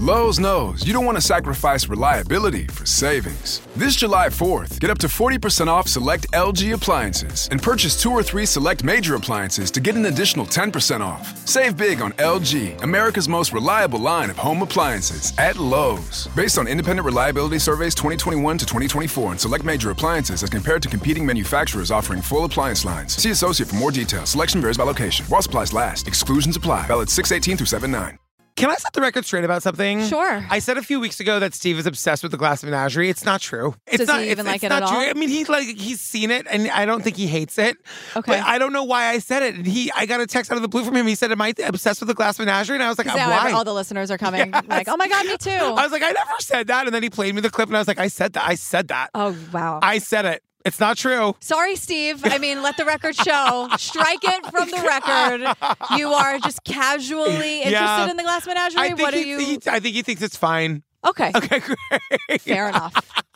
Lowe's knows you don't want to sacrifice reliability for savings. This July 4th, get up to 40% off select LG appliances and purchase 2 or 3 select major appliances to get an additional 10% off. Save big on LG, America's most reliable line of home appliances at Lowe's. Based on independent reliability surveys 2021 to 2024 and select major appliances as compared to competing manufacturers offering full appliance lines. See associate for more details. Selection varies by location. While supplies last. Exclusions apply. Valid 6/18 through 7/9. Can I set the record straight about something? Sure. I said a few weeks ago that Steve is obsessed with the Glass Menagerie. It's not true. Does he even like it at all? True. I mean, he's seen it, and I don't think he hates it. Okay. But I don't know why I said it. And I got a text out of the blue from him. He said, "Am I obsessed with the Glass Menagerie?" And I was like, "Why?" All the listeners are coming like, "Oh my God, me too." I was like, "I never said that." And then he played me the clip, and I was like, "I said that. I said that." Oh wow. I said it. It's not true. Sorry, Steve. I mean, let the record show. Strike it from the record. You are just casually interested in the Glass Menagerie. I think he thinks it's fine. Okay. Okay, great. Fair enough.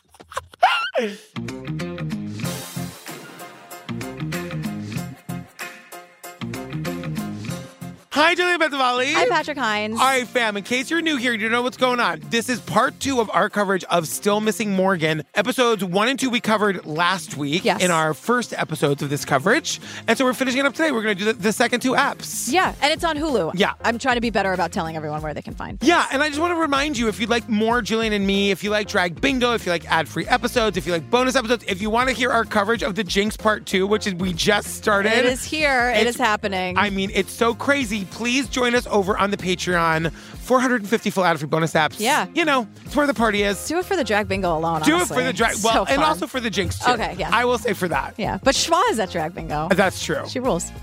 Hi, Julia Benzavali. Hi, Patrick Hines. All right, fam, in case you're new here, you know what's going on. This is part 2 of our coverage of Still Missing Morgan. Episodes 1 and 2 we covered last week in our first episodes of this coverage. And so we're finishing it up today. We're going to do the second 2 apps. Yeah, and it's on Hulu. Yeah. I'm trying to be better about telling everyone where they can find. Yeah, and I just want to remind you, if you'd like more Jillian and me, if you like Drag Bingo, if you like ad-free episodes, if you like bonus episodes, if you want to hear our coverage of the Jinx Part 2, which is we just started. It is here. It is happening. I mean, it's so crazy. Please join us over on the Patreon. 450 full ad-free bonus apps. Yeah. You know, it's where the party is. Do it for the Drag Bingo alone, Do honestly. it for the Drag... Well, so and also for the Jinx, too. Okay, yeah. I will say for that. Yeah, but Schwa is at Drag Bingo. That's true. She rules.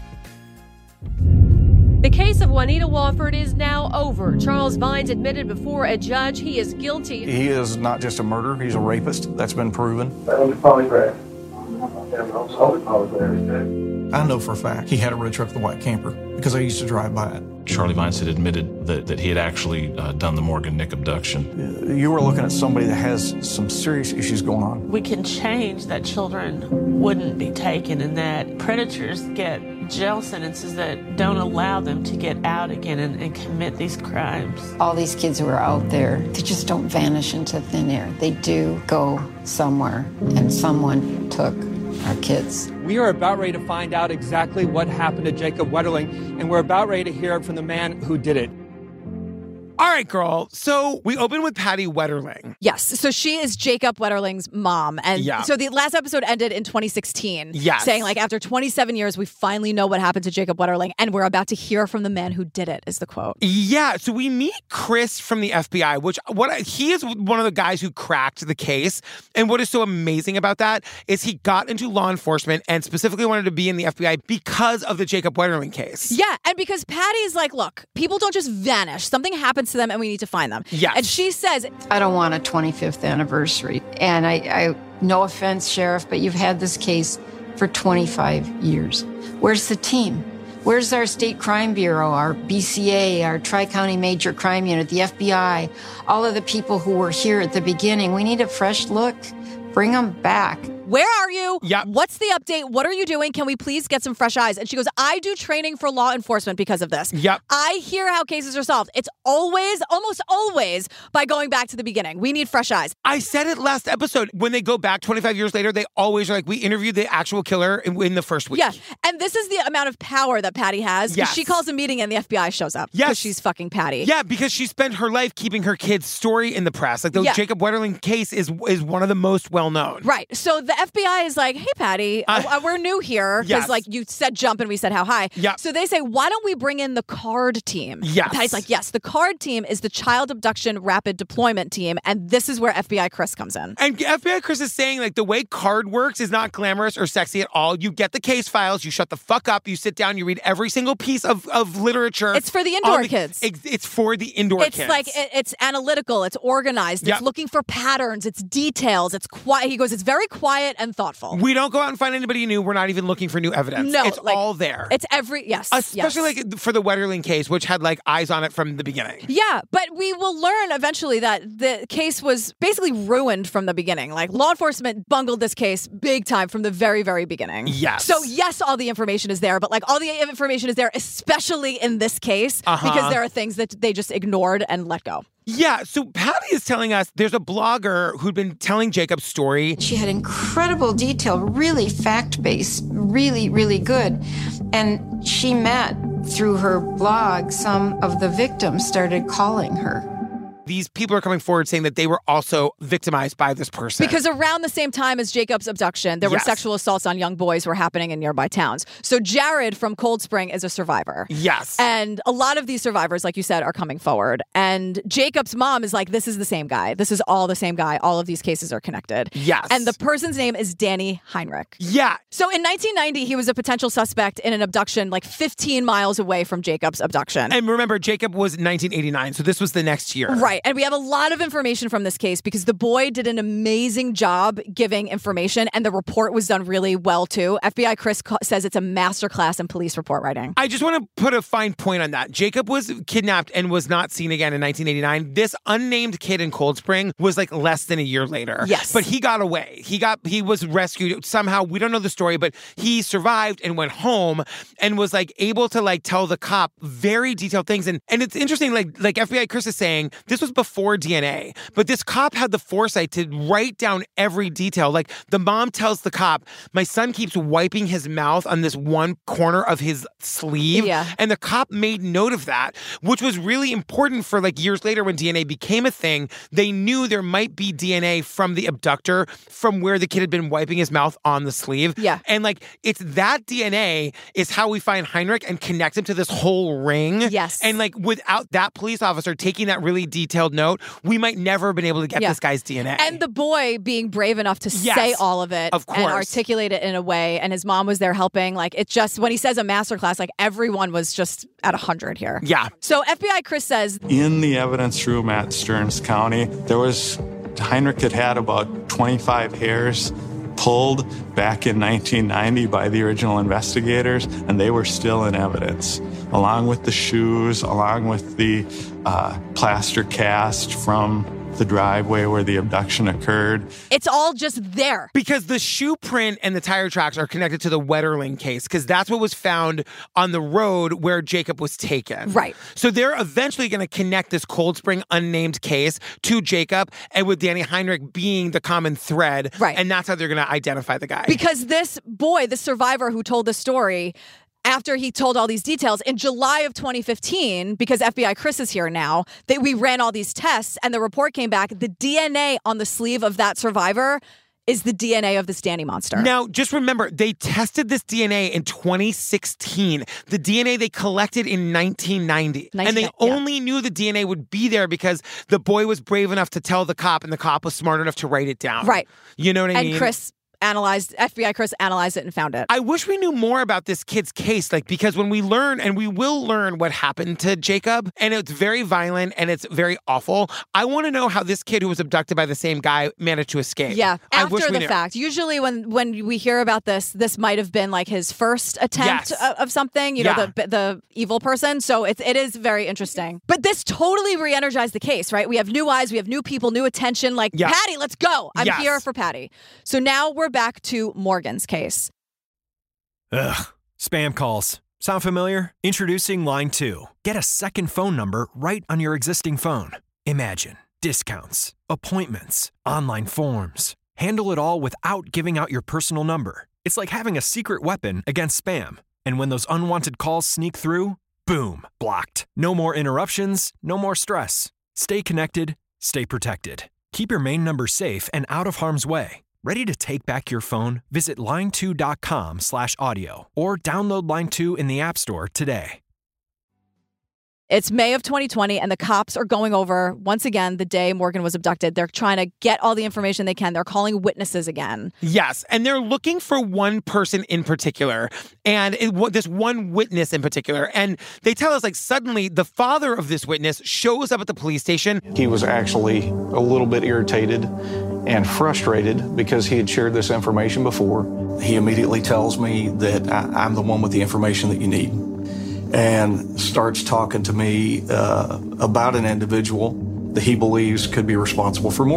The case of Juanita Wofford is now over. Charles Vines admitted before a judge he is guilty. He is not just a murderer, he's a rapist. That's been proven. I know for a fact he had a red truck with a white camper because I used to drive by it. Charlie Vines had admitted that he had actually done the Morgan Nick abduction. You were looking at somebody that has some serious issues going on. We can change that children wouldn't be taken and that predators get jail sentences that don't allow them to get out again and commit these crimes. All these kids who are out there, they just don't vanish into thin air. They do go somewhere, and someone took our kids. We are about ready to find out exactly what happened to Jacob Wetterling, and we're about ready to hear from the man who did it. All right, girl. So we open with Patty Wetterling. Yes. So she is Jacob Wetterling's mom. And so the last episode ended in 2016. Yes. Saying like after 27 years, we finally know what happened to Jacob Wetterling. And we're about to hear from the man who did it, is the quote. Yeah. So we meet Chris from the FBI, he is one of the guys who cracked the case. And what is so amazing about that is he got into law enforcement and specifically wanted to be in the FBI because of the Jacob Wetterling case. Yeah. And because Patty's like, look, people don't just vanish. Something happens to them and we need to find them. Yes. And she says, I don't want a 25th anniversary. And I no offense, Sheriff, but you've had this case for 25 years. Where's the team? Where's our State Crime Bureau, our BCA, our Tri-County Major Crime Unit, the FBI, all of the people who were here at the beginning? We need a fresh look. Bring them back. Where are you? Yep. What's the update? What are you doing? Can we please get some fresh eyes? And she goes, I do training for law enforcement because of this. Yep. I hear how cases are solved. It's almost always by going back to the beginning. We need fresh eyes. I said it last episode. When they go back 25 years later, they always are like, we interviewed the actual killer in the first week. Yeah. And this is the amount of power that Patty has. Yes. She calls a meeting and the FBI shows up. Yes. Because she's fucking Patty. Yeah, because she spent her life keeping her kid's story in the press. Like the Jacob Wetterling case is one of the most well-known. Right. So the FBI is like, hey, Patty, we're new here. Because, like, you said jump and we said how high. Yeah. So they say, why don't we bring in the CARD team? Yes. Patty's like, yes, the CARD team is the Child Abduction Rapid Deployment Team. And this is where FBI Chris comes in. And FBI Chris is saying, like, the way CARD works is not glamorous or sexy at all. You get the case files, you shut the fuck up, you sit down, you read every single piece of literature. It's for the indoor kids. It's for the indoor kids. It's like, it's analytical, it's organized, it's looking for patterns, it's details, it's quiet. He goes, it's very quiet and thoughtful. We don't go out and find anybody new. We're not even looking for new evidence. No, it's all there. It's yes. Especially like for the Wetterling case, which had like eyes on it from the beginning. Yeah, but we will learn eventually that the case was basically ruined from the beginning. Like law enforcement bungled this case big time from the very, very beginning. Yes. So yes, all the information is there, but like all the information is there, especially in this case, because there are things that they just ignored and let go. Yeah, so Patty is telling us there's a blogger who'd been telling Jacob's story. She had incredible detail, really fact-based, really, really good. And she met, through her blog, some of the victims started calling her. These people are coming forward saying that they were also victimized by this person. Because around the same time as Jacob's abduction, there were sexual assaults on young boys were happening in nearby towns. So Jared from Cold Spring is a survivor. Yes. And a lot of these survivors, like you said, are coming forward. And Jacob's mom is like, this is the same guy. This is all the same guy. All of these cases are connected. Yes. And the person's name is Danny Heinrich. Yeah. So in 1990, he was a potential suspect in an abduction like 15 miles away from Jacob's abduction. And remember, Jacob was 1989, so this was the next year. Right. And we have a lot of information from this case because the boy did an amazing job giving information, and the report was done really well, too. FBI Chris says it's a masterclass in police report writing. I just want to put a fine point on that. Jacob was kidnapped and was not seen again in 1989. This unnamed kid in Cold Spring was like less than a year later. Yes. But he got away. He was rescued somehow. We don't know the story, but he survived and went home and was like able to like tell the cop very detailed things. And it's interesting, like FBI Chris is saying, this was before DNA, but this cop had the foresight to write down every detail. Like the mom tells the cop, my son keeps wiping his mouth on this one corner of his sleeve. Yeah. And the cop made note of that, which was really important for like years later when DNA became a thing. They knew there might be DNA from the abductor from where the kid had been wiping his mouth on the sleeve. Yeah. And like it's that DNA is how we find Heinrich and connect him to this whole ring. Yes. And like without that police officer taking that really detailed note, we might never have been able to get this guy's DNA. And the boy being brave enough to say all of it of course, and articulate it in a way, and his mom was there helping. Like, it just, when he says a masterclass, like everyone was just at 100 here. Yeah. So FBI Chris says, in the evidence room at Stearns County, Heinrich had about 25 hairs pulled back in 1990 by the original investigators, and they were still in evidence, along with the shoes, along with the plaster cast from the driveway where the abduction occurred. It's all just there. Because the shoe print and the tire tracks are connected to the Wetterling case, because that's what was found on the road where Jacob was taken. Right. So they're eventually going to connect this Cold Spring unnamed case to Jacob, and with Danny Heinrich being the common thread. Right. And that's how they're going to identify the guy. Because this boy, the survivor who told the story, after he told all these details, in July of 2015, because FBI Chris is here now, we ran all these tests, and the report came back, the DNA on the sleeve of that survivor is the DNA of the Danny monster. Now, just remember, they tested this DNA in 2016. The DNA they collected in 1990. And they only knew the DNA would be there because the boy was brave enough to tell the cop, and the cop was smart enough to write it down. Right. You know what I mean? And FBI Chris analyzed it and found it. I wish we knew more about this kid's case, because when we learn, and we will learn what happened to Jacob, and it's very violent and it's very awful, I want to know how this kid who was abducted by the same guy managed to escape. Yeah, after the fact. Usually when we hear about this might have been like his first attempt of something, you know, the evil person. So it is very interesting. But this totally re-energized the case, right? We have new eyes, we have new people, new attention. Like, Patty, let's go. I'm here for Patty. So now we're back to Morgan's case. Ugh. Spam calls. Sound familiar? Introducing Line 2. Get a second phone number right on your existing phone. Imagine discounts, appointments, online forms. Handle it all without giving out your personal number. It's like having a secret weapon against spam. And when those unwanted calls sneak through, boom, blocked. No more interruptions, no more stress. Stay connected, stay protected. Keep your main number safe and out of harm's way. Ready to take back your phone? Visit line2.com/audio or download Line 2 in the App Store today. It's May of 2020, and the cops are going over, once again, the day Morgan was abducted. They're trying to get all the information they can. They're calling witnesses again. Yes, and they're looking for one person in particular, and this one witness in particular. And they tell us, suddenly the father of this witness shows up at the police station. He was actually a little bit irritated and frustrated because he had shared this information before. He immediately tells me that I'm the one with the information that you need, and starts talking to me about an individual that he believes could be responsible for Morgan.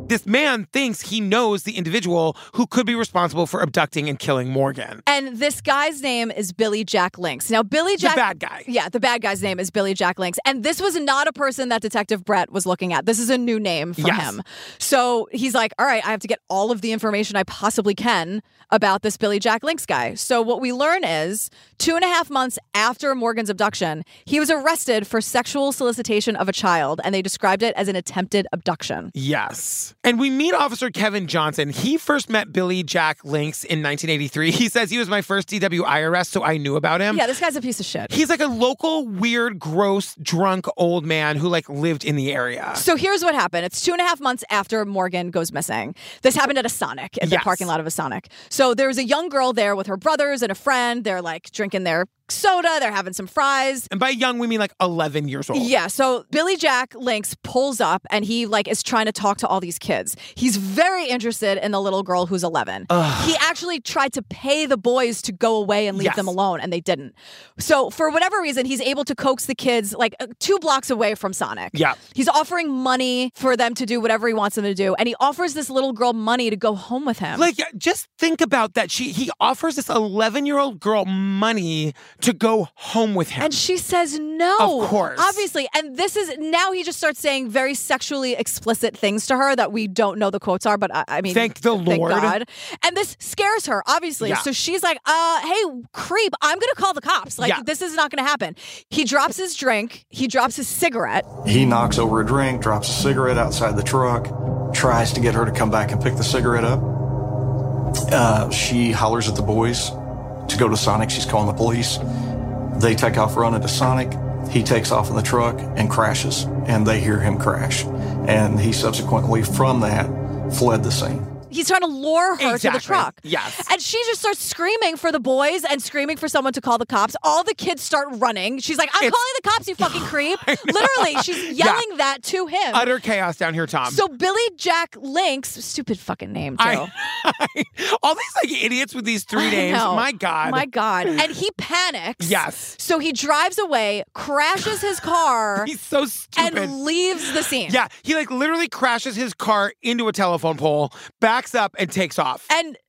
this man thinks he knows the individual who could be responsible for abducting and killing Morgan. And this guy's name is Billy Jack Lynx. Now, Billy Jack... The bad guy. Yeah, the bad guy's name is Billy Jack Lynx. And this was not a person that Detective Brett was looking at. This is a new name for him. So he's like, all right, I have to get all of the information I possibly can about this Billy Jack Lynx guy. So what we learn is 2.5 months after Morgan's abduction, he was arrested for sexual solicitation of a child, and they described it as an attempted abduction. Yes. And we meet Officer Kevin Johnson. He first met Billy Jack Lynx in 1983. He says he was my first DWI arrest, so I knew about him. Yeah, this guy's a piece of shit. He's like a local, weird, gross, drunk old man who like lived in the area. So here's what happened. It's 2.5 months after Morgan goes missing. This happened at a Sonic, in the parking lot of a Sonic. So there was a young girl there with her brothers and a friend. They're like drinking their soda. They're having some fries. And by young, we mean like 11 years old. Yeah. So Billy Jack Lynx pulls up and he like is trying to talk to all these kids. He's very interested in the little girl who's 11. He actually tried to pay the boys to go away and leave them alone, and they didn't. So for whatever reason, he's able to coax the kids like 2 blocks away from Sonic. Yeah. He's offering money for them to do whatever he wants them to do. And he offers this little girl money to go home with him. Like, just think about that. He offers this 11-year-old girl money to go home with him. And she says no. Of course. Obviously. And this is, now he just starts saying very sexually explicit things to her that we don't know the quotes are, but I mean, thank the Lord. God. And this scares her, obviously. Yeah. So she's like, hey, creep, I'm going to call the cops. Like, this is not going to happen. He drops his drink. He drops his cigarette. He knocks over a drink, drops a cigarette outside the truck, tries to get her to come back and pick the cigarette up. She hollers at the boys to go to Sonic. She's calling the police. They take off running to Sonic. He takes off in the truck and crashes, and they hear him crash. And he subsequently, from that, fled the scene. He's trying to lure her to the truck. Yes. And she just starts screaming for the boys and screaming for someone to call the cops. All the kids start running. She's like, I'm calling the cops, you fucking creep. Literally, she's yelling that to him. Utter chaos down here, Tom. So Billy Jack Lynx, stupid fucking name, too. All these like idiots with these 3 names. My God. My God. And he panics. Yes. So he drives away, crashes his car. He's so stupid. And leaves the scene. Yeah. He like literally crashes his car into a telephone pole, backs up and takes off.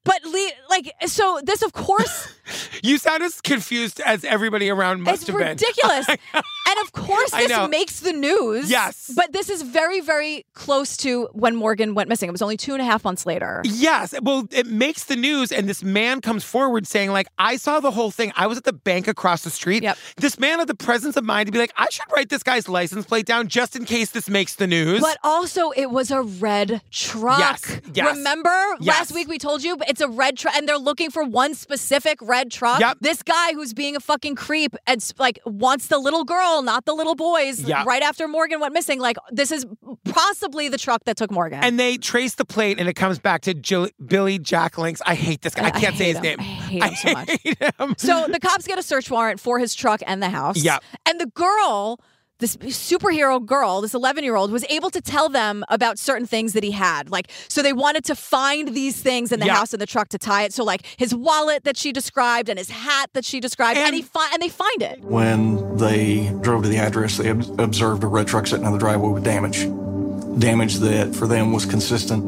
So this, of course... You sound as confused as everybody around must have been. It's ridiculous. And of course, this makes the news. Yes. But this is very, very close to when Morgan went missing. It was only 2.5 months later. Yes. Well, it makes the news, and this man comes forward saying, like, I saw the whole thing. I was at the bank across the street. Yep. This man had the presence of mind to be like, I should write this guy's license plate down just in case this makes the news. But also, it was a red truck. Yes. Remember? Last week we told you it's a red truck, and they're looking for one specific red truck. Yep. This guy who's being a fucking creep and like wants the little girl, not the little boys. Yep. Right after Morgan went missing, like this is possibly the truck that took Morgan. And they trace the plate, and it comes back to Billy Jack Lynx. I hate this guy. I can't say his name. I hate him so much. So the cops get a search warrant for his truck and the house. Yeah. And the girl, this superhero girl, this 11-year-old, was able to tell them about certain things that he had. Like, so they wanted to find these things in the house and the truck to tie it. So like his wallet that she described and his hat that she described, and they find it. When they drove to the address, they observed a red truck sitting on the driveway with damage that for them was consistent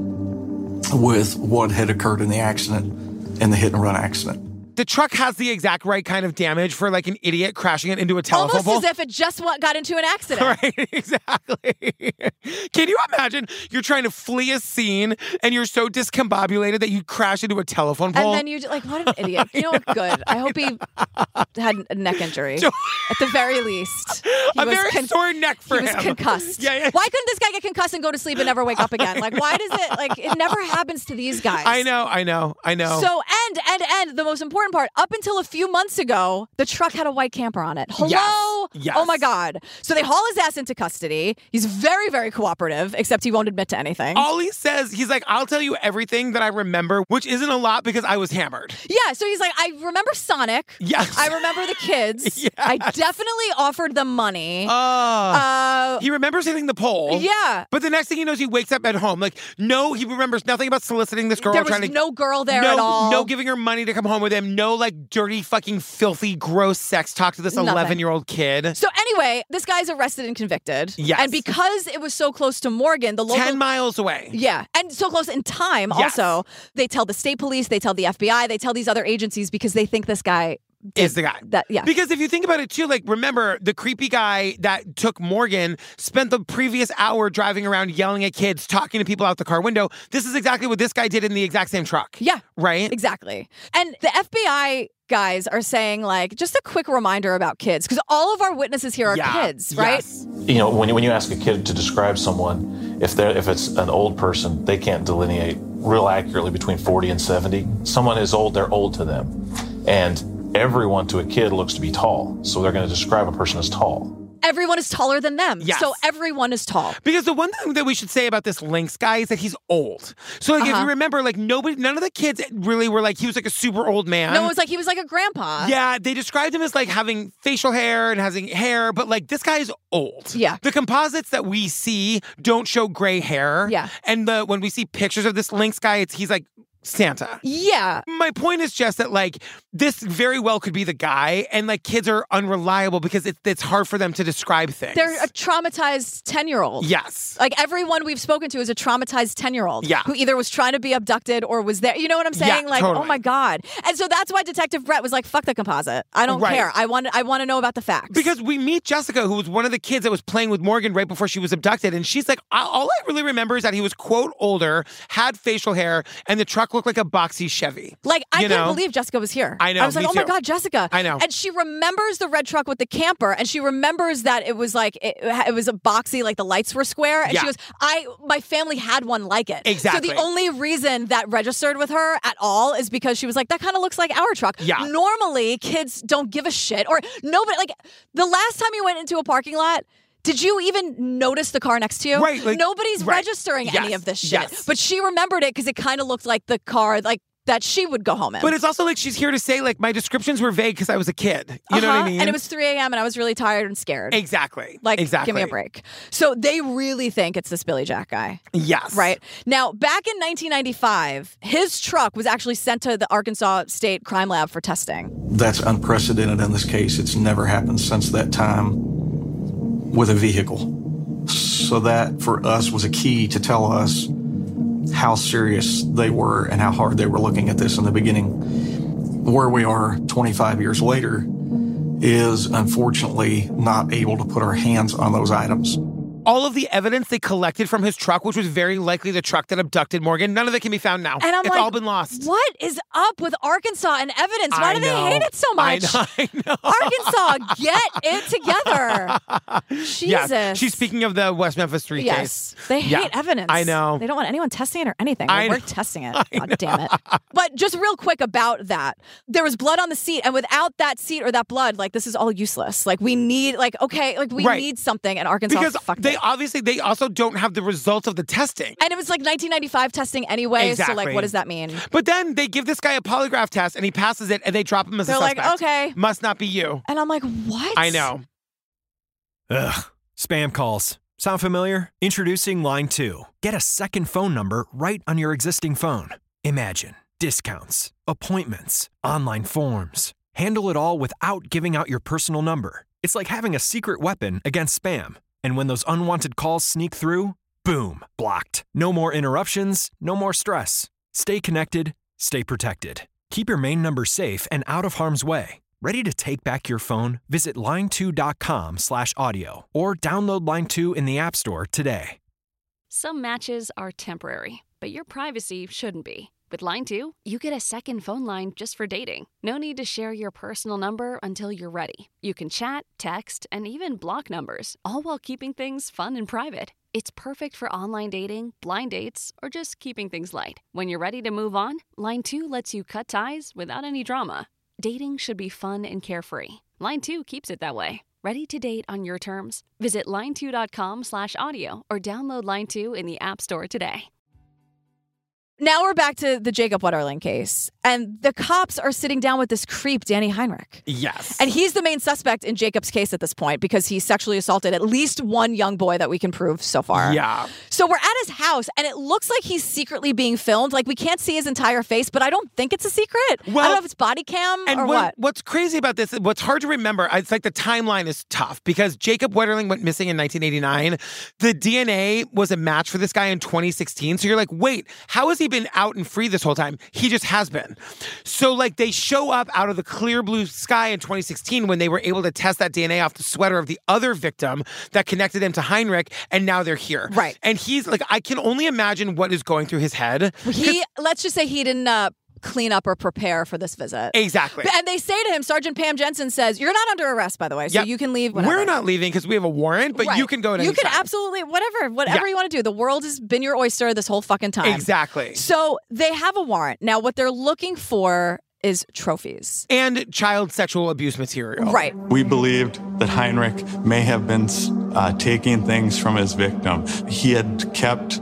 with what had occurred in the accident, in the hit and run accident. The truck has the exact right kind of damage for like an idiot crashing it into a telephone pole. Almost as if it just got into an accident. Right, exactly. Can you imagine you're trying to flee a scene and you're so discombobulated that you crash into a telephone pole? And then you like, what an idiot. You know what? Good. I hope he had a neck injury. At the very least. A very sore neck for him. He was concussed. Yeah. Why couldn't this guy get concussed and go to sleep and never wake up again? Like, why does it, like, it never happens to these guys. I know. So, and the most important part, up until a few months ago, the truck had a white camper on it. Hello? Yes. Oh my God. So they haul his ass into custody. He's very, very cooperative, except he won't admit to anything. All he says, he's like, I'll tell you everything that I remember, which isn't a lot because I was hammered. Yeah, so he's like, I remember Sonic. Yes. I remember the kids. Yes. I definitely offered them money. He He remembers hitting the pole. Yeah. But the next thing he knows, he wakes up at home. Like, no, he remembers nothing about soliciting this girl. There was no girl there at all. No giving her money to come home with him. No, like, dirty, fucking, filthy, gross sex talk to this 11-year-old kid. So anyway, this guy's arrested and convicted. Yes. And because it was so close to Morgan, the local... 10 miles away. Yeah. And so close in time also. They tell the state police, they tell the FBI, they tell these other agencies because they think this guy... is the guy. Yeah. Because if you think about it too, like, remember, the creepy guy that took Morgan spent the previous hour driving around yelling at kids, talking to people out the car window. This is exactly what this guy did in the exact same truck. Yeah. Right? Exactly. And the FBI guys are saying, like, just a quick reminder about kids, because all of our witnesses here are kids, right? Yes. You know, when you ask a kid to describe someone, if it's an old person, they can't delineate real accurately between 40 and 70. Someone is old, they're old to them. And everyone to a kid looks to be tall. So they're going to describe a person as tall. Everyone is taller than them. Yes. So everyone is tall. Because the one thing that we should say about this Lynx guy is that he's old. So, like, if you remember, like, none of the kids really were like, he was like a super old man. No, it was like he was like a grandpa. Yeah, they described him as like having facial hair and having hair, but like this guy is old. Yeah. The composites that we see don't show gray hair. Yeah. And when we see pictures of this Lynx guy, he's like Santa. Yeah. My point is just that, like, this very well could be the guy, and, like, kids are unreliable because it's hard for them to describe things. They're a traumatized 10-year-old. Yes. Like, everyone we've spoken to is a traumatized 10-year-old. Yeah. Who either was trying to be abducted or was there. You know what I'm saying? Yeah, like, totally. Oh my God. And so that's why Detective Brett was like, fuck the composite. I don't care. I want to know about the facts. Because we meet Jessica, who was one of the kids that was playing with Morgan right before she was abducted, and she's like, all I really remember is that he was, quote, older, had facial hair, and the truck looked like a boxy Chevy. Like, I couldn't believe Jessica was here. I know. I was like, oh my God, Jessica. I know. And she remembers the red truck with the camper, and she remembers that it was like, it was a boxy, like the lights were square. And she goes, my family had one like it. Exactly. So the only reason that registered with her at all is because she was like, that kind of looks like our truck. Yeah. Normally, kids don't give a shit. Or nobody, like, the last time you went into a parking lot, did you even notice the car next to you? Right. Like, nobody's registering any of this shit. Yes. But she remembered it because it kind of looked like the car, like, that she would go home in. But it's also like she's here to say, like, my descriptions were vague because I was a kid. You know what I mean? And it was 3 a.m. and I was really tired and scared. Exactly. Like, give me a break. So they really think it's this Billy Jack guy. Yes. Right? Now, back in 1995, his truck was actually sent to the Arkansas State Crime Lab for testing. That's unprecedented in this case. It's never happened since that time with a vehicle. So that, for us, was a key to tell us how serious they were and how hard they were looking at this in the beginning. Where we are 25 years later is unfortunately not able to put our hands on those items. All of the evidence they collected from his truck, which was very likely the truck that abducted Morgan, none of it can be found now. And I'm it's like, all been lost. What is up with Arkansas and evidence? Why do they hate it so much? I know. Arkansas, get it together. Jesus. Yeah. She's speaking of the West Memphis 3 case. They hate evidence. I know. They don't want anyone testing it or anything. We're testing it. God damn it. But just real quick about that. There was blood on the seat, and without that seat or that blood, like, this is all useless. Like, we need, like, okay, like, we need something, and Arkansas fucked it. They also don't have the results of the testing. And it was like 1995 testing anyway, exactly. so like, what does that mean? But then they give this guy a polygraph test and he passes it and they drop him as a suspect. They're like, okay. Must not be you. And I'm like, what? I know. Ugh. Spam calls. Sound familiar? Introducing Line 2. Get a second phone number right on your existing phone. Imagine discounts, appointments, online forms. Handle it all without giving out your personal number. It's like having a secret weapon against spam. And when those unwanted calls sneak through, boom, blocked. No more interruptions, no more stress. Stay connected, stay protected. Keep your main number safe and out of harm's way. Ready to take back your phone? Visit line2.com/audio or download Line 2 in the App Store today. Some matches are temporary, but your privacy shouldn't be. With Line 2, you get a second phone line just for dating. No need to share your personal number until you're ready. You can chat, text, and even block numbers, all while keeping things fun and private. It's perfect for online dating, blind dates, or just keeping things light. When you're ready to move on, Line 2 lets you cut ties without any drama. Dating should be fun and carefree. Line 2 keeps it that way. Ready to date on your terms? Visit line2.com/audio or download Line 2 in the App Store today. now we're back to the Jacob Wetterling case. And the cops are sitting down with this creep, Danny Heinrich. Yes. And he's the main suspect in Jacob's case at this point because he sexually assaulted at least one young boy that we can prove so far. Yeah. So we're at his house, and it looks like he's secretly being filmed. Like, we can't see his entire face, but I don't think it's a secret. Well, I don't know if it's body cam or what. What's crazy about this, what's hard to remember, it's like the timeline is tough because Jacob Wetterling went missing in 1989. The DNA was a match for this guy in 2016. So you're like, wait, how has he been out and free this whole time? He just has been. So, like, they show up out of the clear blue sky in 2016 when they were able to test that DNA off the sweater of the other victim that connected him to Heinrich, and now they're here. Right. And he's like, I can only imagine what is going through his head. Let's just say he didn't clean up or prepare for this visit. Exactly. And they say to him, Sergeant Pam Jensen says, you're not under arrest, by the way, so you can leave whenever. We're not leaving because we have a warrant, but you can go at any You can time. absolutely, whatever you want to do. The world has been your oyster this whole fucking time. Exactly. So they have a warrant. Now, what they're looking for is trophies. And child sexual abuse material. Right. We believed that Heinrich may have been taking things from his victim. He had kept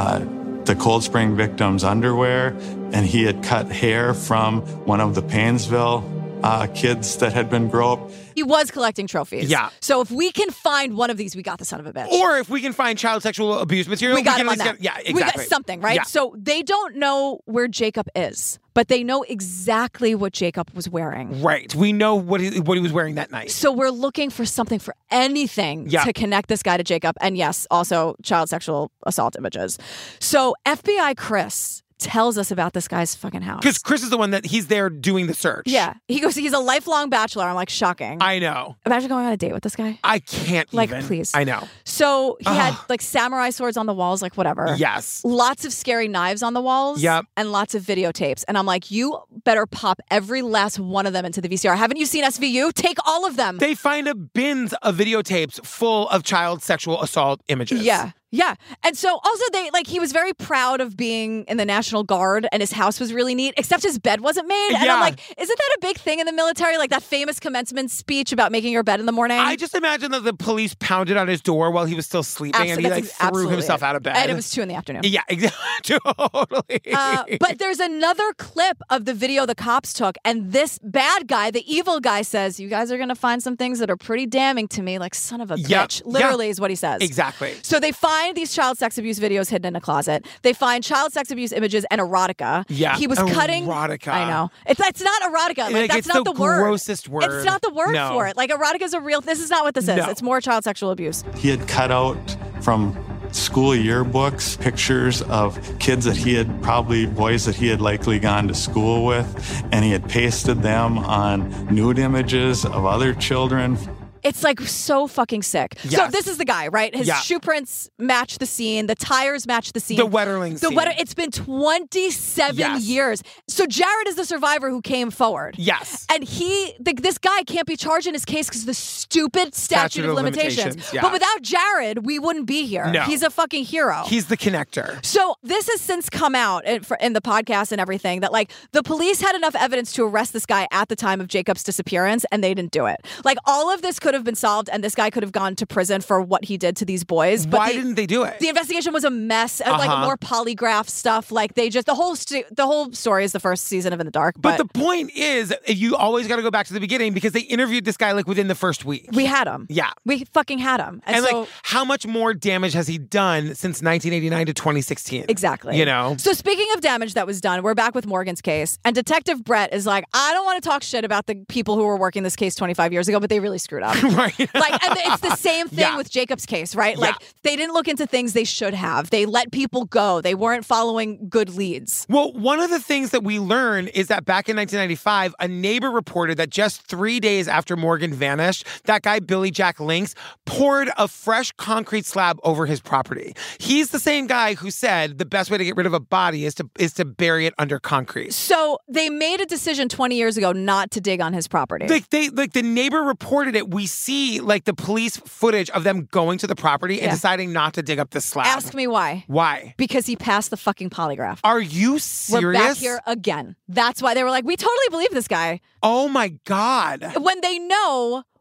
the Cold Spring victim's underwear, and he had cut hair from one of the Paynesville kids that had been groped. He was collecting trophies. Yeah. So if we can find one of these, we got the son of a bitch. Or if we can find child sexual abuse material, we got him on that. Yeah, exactly. We got something, right? Yeah. So they don't know where Jacob is, but they know exactly what Jacob was wearing. Right. We know what he was wearing that night. So we're looking for something, for anything to connect this guy to Jacob. And yes, also child sexual assault images. So FBI Chris tells us about this guy's fucking house. Because Chris is the one that he's there doing the search. Yeah. He goes, he's a lifelong bachelor. I'm like, shocking. I know. Imagine going on a date with this guy. I can't even. Please. I know. So he had like samurai swords on the walls, like whatever. Yes. Lots of scary knives on the walls. Yep. And lots of videotapes. And I'm like, you better pop every last one of them into the VCR. Haven't you seen SVU? Take all of them. They find a bins of videotapes full of child sexual assault images. Yeah. Yeah. And so also he was very proud of being in the National Guard, and his house was really neat, except his bed wasn't made. And I'm like, isn't that a big thing in the military? Like that famous commencement speech about making your bed in the morning? I just imagine that the police pounded on his door while he was still sleeping and he threw himself out of bed. And it was 2 p.m. Yeah, exactly. Totally. But there's another clip of the video the cops took, and this bad guy, the evil guy, says, you guys are going to find some things that are pretty damning to me, like son of a bitch. Literally is what he says. Exactly. So they find these child sex abuse videos hidden in a closet. They find child sex abuse images and erotica. Yeah. He was cutting. Erotica. I know. It's not erotica. Like that's not the word. Grossest word. It's not the word for it. Like erotica is a real. This is not what this is. It's more child sexual abuse. He had cut out from school yearbooks pictures of kids that boys that he had likely gone to school with, and he had pasted them on nude images of other children. It's like so fucking sick. Yes. So this is the guy, right? His shoe prints match the scene. The tires match the scene. The Wetterling scene. It's been 27 years. So Jared is the survivor who came forward. Yes. And this guy can't be charged in his case because of the stupid statute of limitations. Yeah. But without Jared, we wouldn't be here. No. He's a fucking hero. He's the connector. So this has since come out in the podcast and everything that like the police had enough evidence to arrest this guy at the time of Jacob's disappearance, and they didn't do it. Like all of this could have been solved, and this guy could have gone to prison for what he did to these boys. But why didn't they do it? The investigation was a mess. Like more polygraph stuff. Like they just the whole story is the first season of In the Dark. But the point is, you always got to go back to the beginning because they interviewed this guy like within the first week. We had him. Yeah, we fucking had him. And so, like, how much more damage has he done since 1989 to 2016? Exactly. You know. So speaking of damage that was done, we're back with Morgan's case, and Detective Brett is like, I don't want to talk shit about the people who were working this case 25 years ago, but they really screwed up. Right. Like, and it's the same thing with Jacob's case, right? Like, they didn't look into things they should have. They let people go. They weren't following good leads. Well, one of the things that we learn is that back in 1995, a neighbor reported that just 3 days after Morgan vanished, that guy, Billy Jack Links, poured a fresh concrete slab over his property. He's the same guy who said the best way to get rid of a body is to bury it under concrete. So they made a decision 20 years ago not to dig on his property. Like the neighbor reported it. We see like the police footage of them going to the property and deciding not to dig up the slab. Ask me why. Why? Because he passed the fucking polygraph. Are you serious? We're back here again. That's why they were like, we totally believe this guy. Oh my God. When they know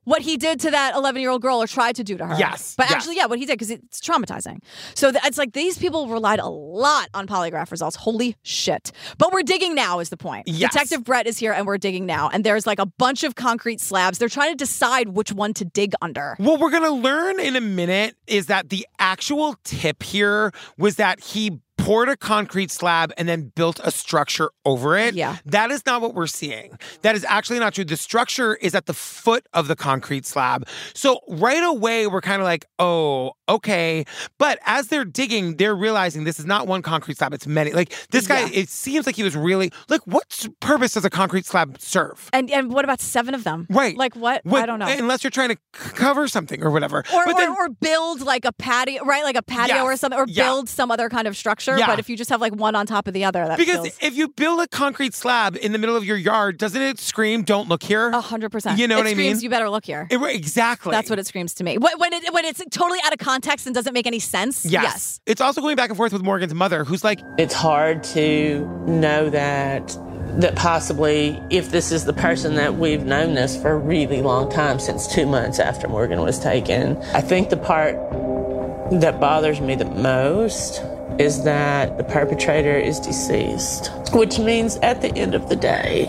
what he did to that 11-year-old girl or tried to do to her. Yes. But actually, what he did, because it's traumatizing. So it's like these people relied a lot on polygraph results. Holy shit. But we're digging now is the point. Yes. Detective Brett is here and we're digging now. And there's like a bunch of concrete slabs. They're trying to decide which one to dig under. What we're going to learn in a minute is that the actual tip here was that he poured a concrete slab and then built a structure over it. Yeah. That is not what we're seeing. That is actually not true. The structure is at the foot of the concrete slab. So right away, we're kind of like, oh, okay. But as they're digging, they're realizing this is not one concrete slab. It's many. Like this guy, it seems like he was really, like, what purpose does a concrete slab serve? And what about 7 of them? Right. Like what? I don't know. Unless you're trying to cover something or whatever. Or build like a patio, right? Like a patio or something, or build some other kind of structure. Yeah. But if you just have like one on top of the other, if you build a concrete slab in the middle of your yard, doesn't it scream, don't look here? 100%. You know what I mean? It screams, you better look here. Exactly. That's what it screams to me. When it's totally out of context and doesn't make any sense. Yes. It's also going back and forth with Morgan's mother, who's like, it's hard to know that possibly if this is the person that we've known this for a really long time, since 2 months after Morgan was taken. I think the part that bothers me the most is that the perpetrator is deceased, which means at the end of the day,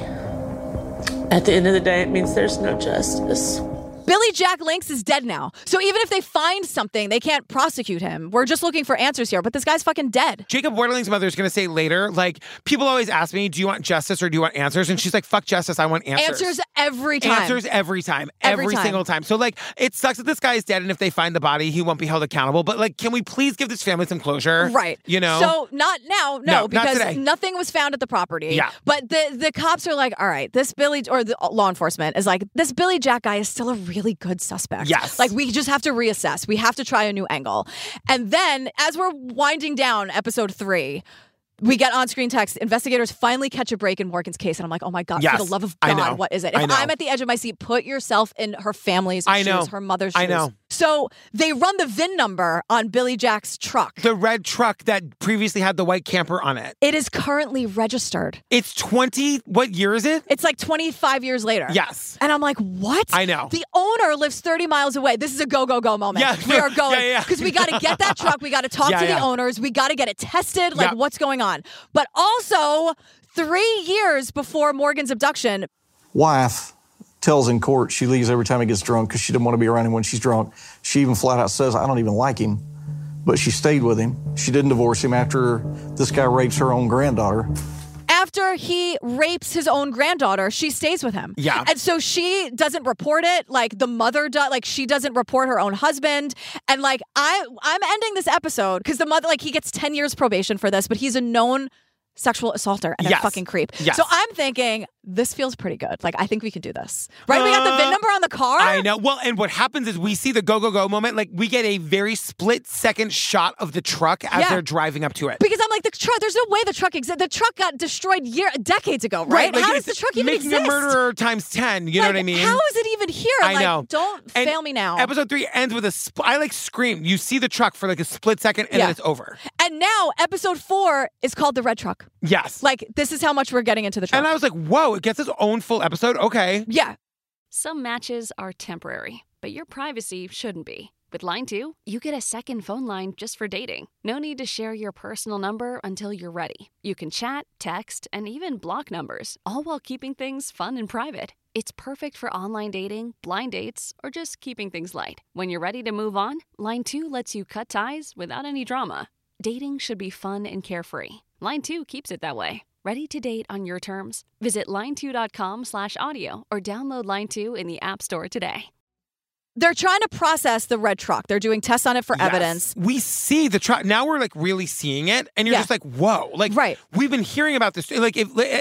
it means there's no justice. Billy Jack Lynx is dead now. So even if they find something, they can't prosecute him. We're just looking for answers here, but this guy's fucking dead. Jacob Wetterling's mother is going to say later, like, people always ask me, do you want justice or do you want answers? And she's like, fuck justice, I want answers. Answers every time. Answers every time. Every single time. So, like, it sucks that this guy is dead, and if they find the body, he won't be held accountable. But, like, can we please give this family some closure? Right. You know? So, not now, no because not today. Nothing was found at the property. Yeah. But the cops are like, all right, the law enforcement is like, this Billy Jack guy is still a really good suspect. Yes. Like, we just have to reassess. We have to try a new angle. And then, as we're winding down episode 3, we get on-screen text. Investigators finally catch a break in Morgan's case. And I'm like, oh my God, for the love of God, what is it? If I'm at the edge of my seat, put yourself in her family's shoes, her mother's shoes. I know. So they run the VIN number on Billy Jack's truck. The red truck that previously had the white camper on it. It is currently registered. It's what year is it? It's like 25 years later. Yes. And I'm like, what? I know. The owner lives 30 miles away. This is a go, go, go moment. Yeah. We are going. Because we got to get that truck. We got to talk to the owners. We got to get it tested. Like, what's going on? But also, 3 years before Morgan's abduction. Wife tells in court she leaves every time he gets drunk because she didn't want to be around him when she's drunk. She even flat out says, I don't even like him. But she stayed with him. She didn't divorce him after this guy rapes her own granddaughter. After he rapes his own granddaughter, she stays with him. Yeah. And so she doesn't report it. Like, the mother does. Like, she doesn't report her own husband. And, like, I'm ending this episode because the mother, like, he gets 10 years probation for this, but he's a known sexual assaulter and a fucking creep. Yes. So I'm thinking, this feels pretty good. Like, I think we can do this. Right? We got the VIN number on the car. I know. Well, and what happens is we see the go, go, go moment. Like, we get a very split-second shot of the truck as they're driving up to it. Because I'm like, the truck, there's no way the truck exists. The truck got destroyed decades ago, right? Like, how does the truck even making exist? a murderer times 10, you know what I mean? How is it even here? I know. Don't fail me now. Episode 3 ends with I like scream. You see the truck for like a split second and then it's over. And now episode 4 is called The Red Truck. Yes. Like, this is how much we're getting into the truck. And I was like, whoa, it gets its own full episode? Okay. Yeah. Some matches are temporary, but your privacy shouldn't be. With Line 2, you get a second phone line just for dating. No need to share your personal number until you're ready. You can chat, text, and even block numbers, all while keeping things fun and private. It's perfect for online dating, blind dates, or just keeping things light. When you're ready to move on, Line 2 lets you cut ties without any drama. Dating should be fun and carefree. Line 2 keeps it that way. Ready to date on your terms? Visit line2.com/audio or download Line 2 in the App Store today. They're trying to process the red truck. They're doing tests on it for evidence. We see the truck. Now we're like really seeing it. And you're just like, whoa. Like, we've been hearing about this. Like,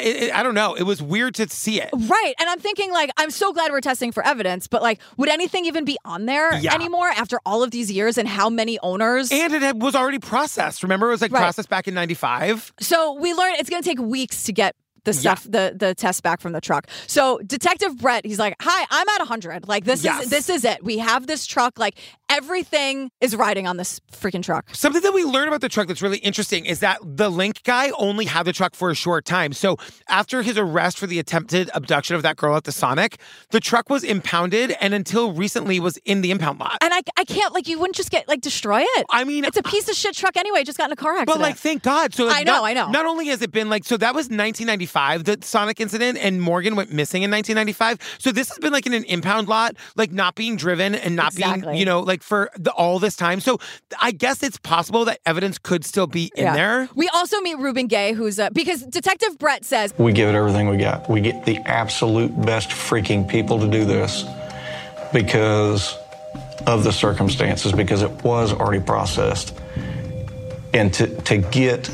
I don't know. It was weird to see it. Right. And I'm thinking, like, I'm so glad we're testing for evidence. But, like, would anything even be on there anymore after all of these years and how many owners? And it was already processed. Remember, it was like processed back in 95. So we learned it's going to take weeks to get the stuff, the test back from the truck. So Detective Brett, he's like, hi, I'm at 100. Like, this is it. We have this truck. Like, everything is riding on this freaking truck. Something that we learned about the truck that's really interesting is that the Link guy only had the truck for a short time. So after his arrest for the attempted abduction of that girl at the Sonic, the truck was impounded and until recently was in the impound lot. And I can't, like, you wouldn't just destroy it. I mean, it's a piece of shit truck anyway. It just got in a car accident. But, like, thank God. So like, I know. Not only has it been, like, so that was 1995, the Sonic incident, and Morgan went missing in 1995. So this has been, like, in an impound lot, like, not being driven and not being, you know, like, for all this time. So I guess it's possible that evidence could still be in there. We also meet Ruben Gay, who's because Detective Brett says, we give it everything we got. We get the absolute best freaking people to do this because of the circumstances, because it was already processed. And to get,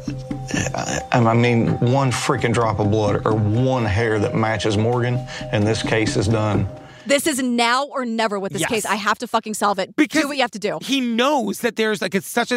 I mean, one freaking drop of blood or one hair that matches Morgan in this case is done. This is now or never with this case. I have to fucking solve it. Because do what you have to do. He knows that there's such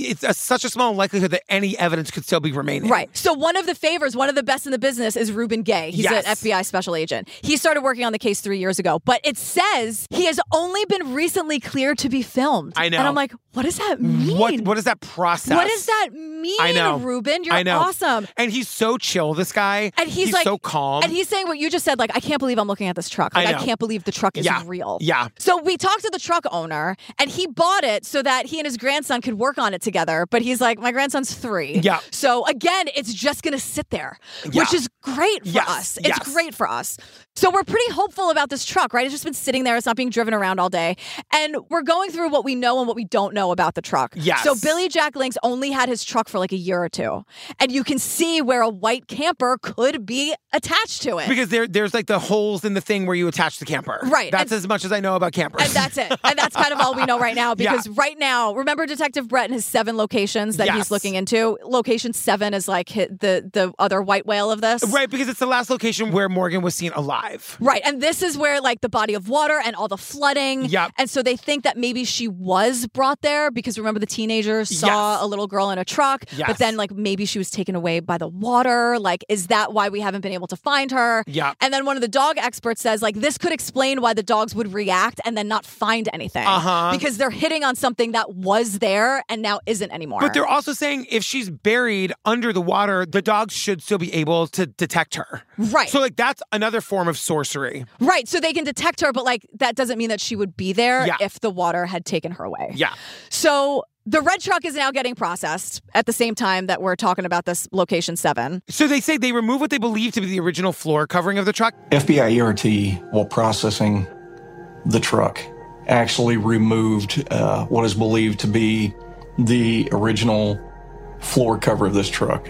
a small likelihood that any evidence could still be remaining. Right. So one of the favors, one of the best in the business is Ruben Gay. He's an FBI special agent. He started working on the case 3 years ago, but it says he has only been recently cleared to be filmed. I know. And I'm like, what does that mean? What does that process? What does that mean, I know. Ruben? You're awesome. And he's so chill, this guy. And he's like, so calm. And he's saying what you just said, like, I can't believe I'm looking at this truck. Like, I can't believe the truck is real. Yeah. So we talked to the truck owner, and he bought it so that he and his grandson could work on it together. But he's like, my grandson's 3. Yeah. So again, it's just going to sit there, which is great for us. It's great for us. So we're pretty hopeful about this truck, right? It's just been sitting there. It's not being driven around all day. And we're going through what we know and what we don't know about the truck. Yes. So Billy Jack Links only had his truck for like a year or two. And you can see where a white camper could be attached to it. Because there's like the holes in the thing where you attach the camper. Right. That's as much as I know about campers. And that's it. And that's kind of all we know right now. Because right now, remember Detective Brett and his 7 locations that he's looking into? Location 7 is like the other white whale of this. Right, because it's the last location where Morgan was seen alive. Right. And this is where like the body of water and all the flooding. Yep. And so they think that maybe she was brought there because remember the teenagers saw a little girl in a truck. Yes. But then like maybe she was taken away by the water. Like, is that why we haven't been able to find her? Yeah. And then one of the dog experts says like this could explain why the dogs would react and then not find anything. Because they're hitting on something that was there and now isn't anymore. But they're also saying if she's buried under the water, the dogs should still be able to detect her. Right. So like that's another form of sorcery. Right. So they can detect her, but like that doesn't mean that she would be there if the water had taken her away. Yeah. So the red truck is now getting processed at the same time that we're talking about this location 7. So they say they remove what they believe to be the original floor covering of the truck. FBI ERT, while processing the truck, actually removed what is believed to be the original floor cover of this truck.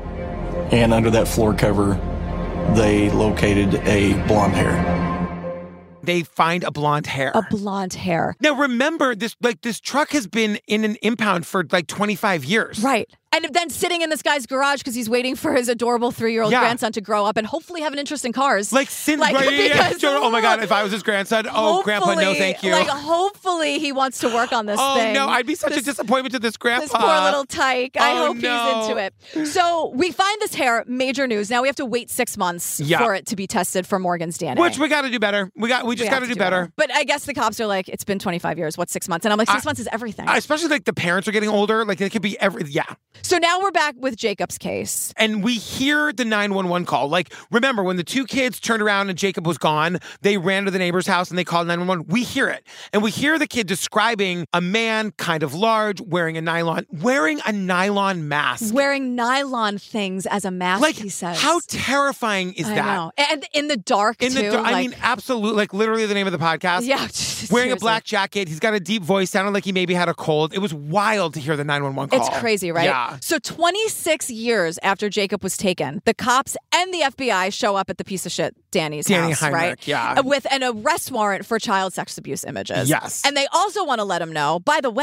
And under that floor cover, they located a blonde hair. They find a blonde hair. A blonde hair. Now remember, this truck has been in an impound for like 25 years. Right. And then sitting in this guy's garage because he's waiting for his adorable 3-year-old grandson to grow up and hopefully have an interest in cars. Oh my God, if I was his grandson, Grandpa, no thank you. Like, hopefully he wants to work on this thing. Oh no, I'd be such a disappointment to this grandpa. This poor little tyke. I hope no. he's into it. So we find this hair, major news. Now we have to wait 6 months for it to be tested for Morgan's DNA. Which we got to do better. We just got to do better. But I guess the cops are like, it's been 25 years. What's 6 months? And I'm like, 6 months is everything. Especially like the parents are getting older. Like it could be So now we're back with Jacob's case. And we hear the 911 call. Like, remember when the 2 kids turned around and Jacob was gone, they ran to the neighbor's house and they called 911. We hear it. And we hear the kid describing a man kind of large wearing a nylon mask. Wearing nylon things as a mask, like, he says. How terrifying is that? I know. And in the dark, too. I mean, absolutely. Like, literally the name of the podcast. Yeah. Wearing a black jacket. He's got a deep voice. Sounded like he maybe had a cold. It was wild to hear the 911 call. It's crazy, right? Yeah. So 26 years after Jacob was taken, the cops and the FBI show up at the piece of shit Danny house, Heinrich, right? Yeah. With an arrest warrant for child sex abuse images. Yes. And they also want to let him know, by the way,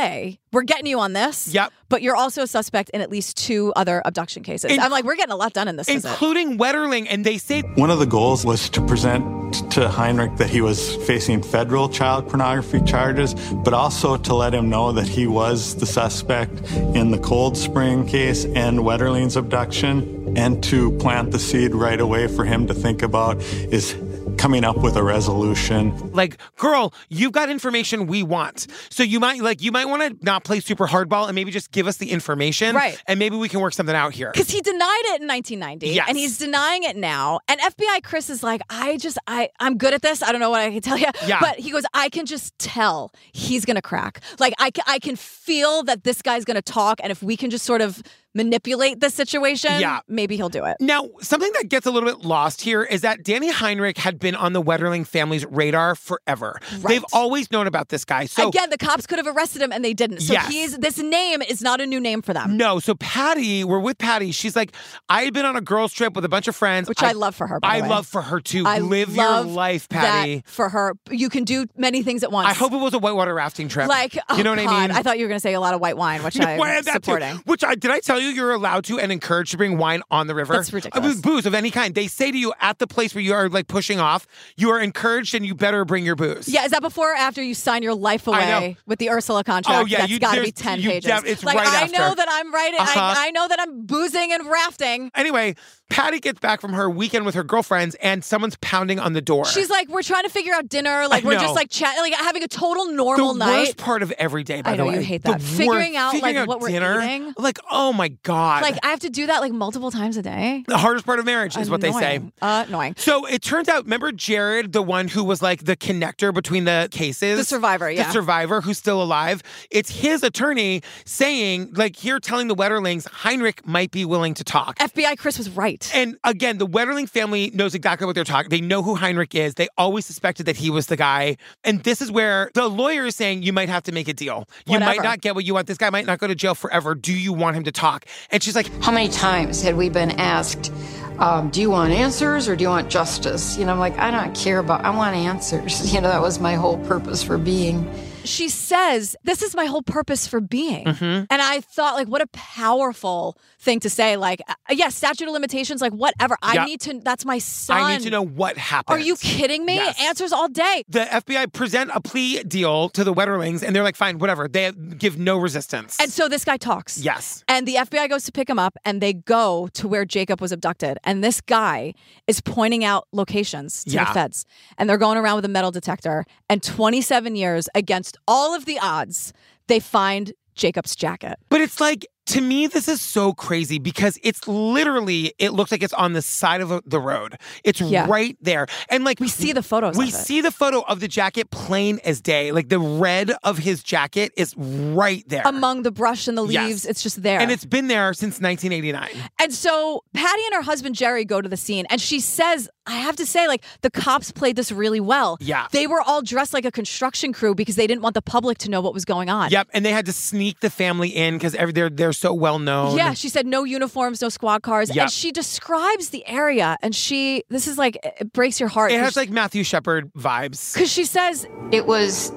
we're getting you on this. Yep. But you're also a suspect in at least 2 other abduction cases. I'm like, we're getting a lot done in this visit. Including Wetterling. And they say one of the goals was to present to Heinrich that he was facing federal child pornography charges, but also to let him know that he was the suspect in the Cold Spring case and Wetterling's abduction, and to plant the seed right away for him to think about is coming up with a resolution. Like, girl, you've got information we want. So you might want to not play super hardball and maybe just give us the information. Right. And maybe we can work something out here. Because he denied it in 1990. Yes. And he's denying it now. And FBI Chris is like, I'm good at this. I don't know what I can tell you. Yeah. But he goes, I can just tell he's going to crack. Like, I can feel that this guy's going to talk. And if we can just sort of manipulate the situation, maybe he'll do it. Now, something that gets a little bit lost here is that Danny Heinrich had been on the Wetterling family's radar forever. Right. They've always known about this guy. So again, the cops could have arrested him and they didn't. So this name is not a new name for them. No. So we're with Patty. She's like, I had been on a girls' trip with a bunch of friends. Which I love for her, by the way. I love for her too. I Live your life, Patty. That for her. You can do many things at once. I hope it was a whitewater rafting trip. Like, you know what I mean? I thought you were going to say a lot of white wine, which I'm supporting. Did I tell you you're allowed to and encouraged to bring wine on the river? That's ridiculous. Booze of any kind. They say to you at the place where you are like pushing off, you are encouraged and you better bring your booze. Yeah, is that before or after you sign your life away with the Ursula contract? Oh, yeah. That's got to be 10 pages. It's like, right I after. know that I'm writing. I know that I'm boozing and rafting. Anyway, Patty gets back from her weekend with her girlfriends and someone's pounding on the door. She's like, we're trying to figure out dinner. Like, we're just like chatting, like having a total normal night. The worst part of every day, by the way. I know, you hate that. Figuring out what dinner, we're eating. Like, oh my God. Like, I have to do that like multiple times a day. The hardest part of marriage is what they say. Annoying. So it turns out, remember Jared, the one who was like the connector between the cases? The survivor, yeah. The survivor who's still alive. It's his attorney saying, like, here telling the Wetterlings, Heinrich might be willing to talk. FBI Chris was right. And again, the Wetterling family knows exactly what they're talking. They know who Heinrich is. They always suspected that he was the guy. And this is where the lawyer is saying, you might have to make a deal. You might not get what you want. This guy might not go to jail forever. Do you want him to talk? And she's like, how many times had we been asked, do you want answers or do you want justice? I'm like, I don't care I want answers. That was my whole purpose for being. She says, this is my whole purpose for being. Mm-hmm. And I thought, like, what a powerful thing to say. Like, statute of limitations, like, whatever. I need to, that's my son. I need to know what happened. Are you kidding me? Yes. Answers all day. The FBI present a plea deal to the Wetterlings, and they're like, fine, whatever. They give no resistance. And so this guy talks. Yes. And the FBI goes to pick him up, and they go to where Jacob was abducted. And this guy is pointing out locations to the feds. And they're going around with a metal detector. And 27 years against all of the odds, they find Jacob's jacket. But it's like, to me, this is so crazy because it's literally, it looks like it's on the side of the road. It's right there. And like, we see the photos We see the photo of the jacket plain as day. Like the red of his jacket is right there. Among the brush and the leaves, it's just there. And it's been there since 1989. And so Patty and her husband, Jerry, go to the scene. And she says, I have to say, like, the cops played this really well. Yeah. They were all dressed like a construction crew because they didn't want the public to know what was going on. Yep. And they had to sneak the family in because they're so well known. Yeah. She said no uniforms, no squad cars. Yep. And she describes the area. And this is like, it breaks your heart. It has like Matthew Shepard vibes. Because she says it was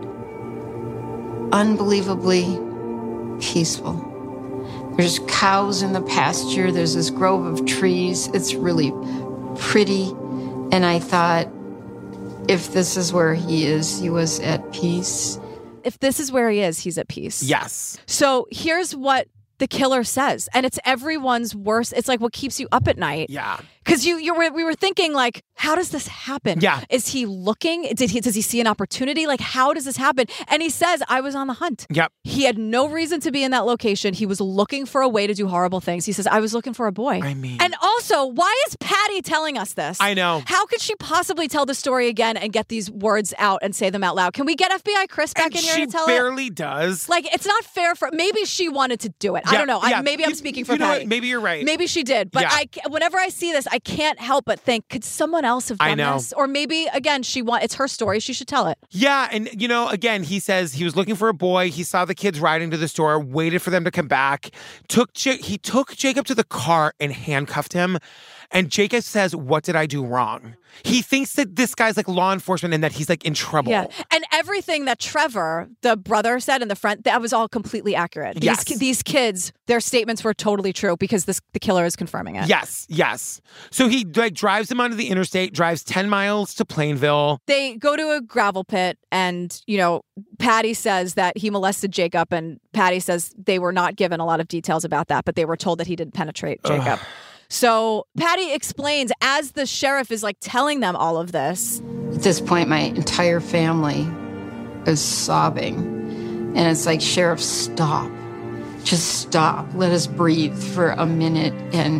unbelievably peaceful. There's cows in the pasture. There's this grove of trees. It's really pretty. And I thought, if this is where he is, he was at peace. If this is where he is, he's at peace. Yes. So here's what the killer says. And it's everyone's worst. It's like what keeps you up at night. Yeah. Because we were thinking, like, how does this happen? Yeah. Is he looking? Does he see an opportunity? Like, how does this happen? And he says, I was on the hunt. Yep. He had no reason to be in that location. He was looking for a way to do horrible things. He says, I was looking for a boy. I mean. And also, why is Patty telling us this? I know. How could she possibly tell the story again and get these words out and say them out loud? Can we get FBI Chris back in here to tell it? She barely does. Like, it's not fair for... Maybe she wanted to do it. Yeah, I don't know. yeah. Maybe I'm speaking for Patty. Know what? Maybe you're right. Maybe she did. But whenever I see this, I can't help but think, could someone else have done this? Or maybe, again, it's her story. She should tell it. Yeah. And, again, he says he was looking for a boy. He saw the kids riding to the store, waited for them to come back. He took Jacob to the car and handcuffed him. And Jacob says, what did I do wrong? He thinks that this guy's like law enforcement and that he's like in trouble. Yeah. And everything that Trevor, the brother, said in the front, that was all completely accurate. These kids, their statements were totally true because the killer is confirming it. Yes. So he like drives him onto the interstate, drives 10 miles to Plainville. They go to a gravel pit and, Patty says that he molested Jacob, and Patty says they were not given a lot of details about that, but they were told that he did penetrate Jacob. So Patty explains as the sheriff is like telling them all of this. At this point, my entire family is sobbing. And it's like, Sheriff, stop. Just stop. Let us breathe for a minute. And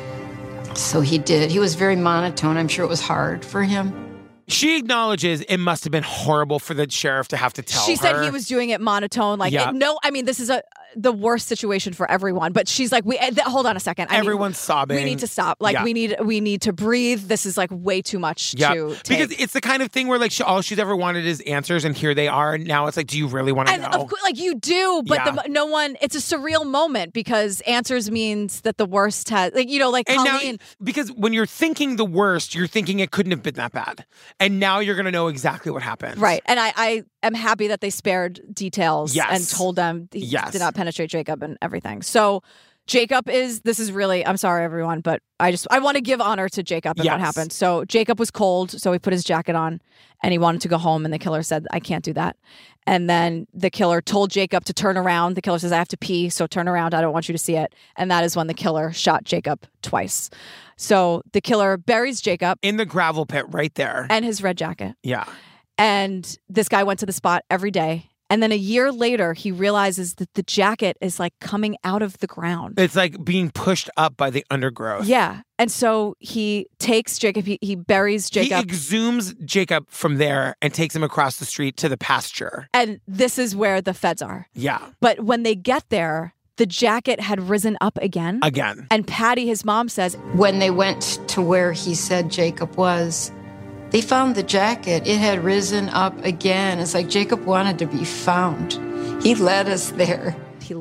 so he did. He was very monotone. I'm sure it was hard for him. She acknowledges it must have been horrible for the sheriff to have to tell her. She said he was doing it monotone. This is the worst situation for everyone. But she's like, hold on a second. Everyone's sobbing. We need to stop. We need to breathe. This is like way too much to take. Because it's the kind of thing where like all she's ever wanted is answers, and here they are. And now it's like, do you really want to know? Of course, you do, but no one. It's a surreal moment because answers means that the worst has Colleen. Because when you're thinking the worst, you're thinking it couldn't have been that bad. And now you're going to know exactly what happened. Right. And I am happy that they spared details and told them he did not penetrate Jacob and everything. So Jacob I'm sorry, everyone, but I want to give honor to Jacob and what happened. So Jacob was cold, so he put his jacket on and he wanted to go home, and the killer said, I can't do that. And then the killer told Jacob to turn around. The killer says, I have to pee, so turn around. I don't want you to see it. And that is when the killer shot Jacob twice. So the killer buries Jacob in the gravel pit right there. And his red jacket. Yeah. And this guy went to the spot every day. And then a year later, he realizes that the jacket is like coming out of the ground. It's like being pushed up by the undergrowth. Yeah. And so he takes Jacob, he buries Jacob. He exhumes Jacob from there and takes him across the street to the pasture. And this is where the feds are. Yeah. But when they get there, the jacket had risen up again. And Patty, his mom, says, when they went to where he said Jacob was, they found the jacket. It had risen up again. It's like Jacob wanted to be found. He led us there.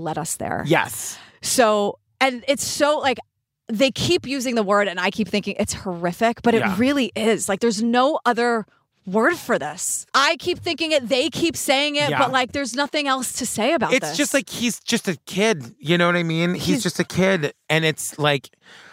Yes. So, and it's so like, they keep using the word and I keep thinking it's horrific, but it really is. Like, there's no other word for this. I keep thinking it, they keep saying it, but like there's nothing else to say about this. It's just like he's just a kid, you know what I mean? He's just a kid, and it's like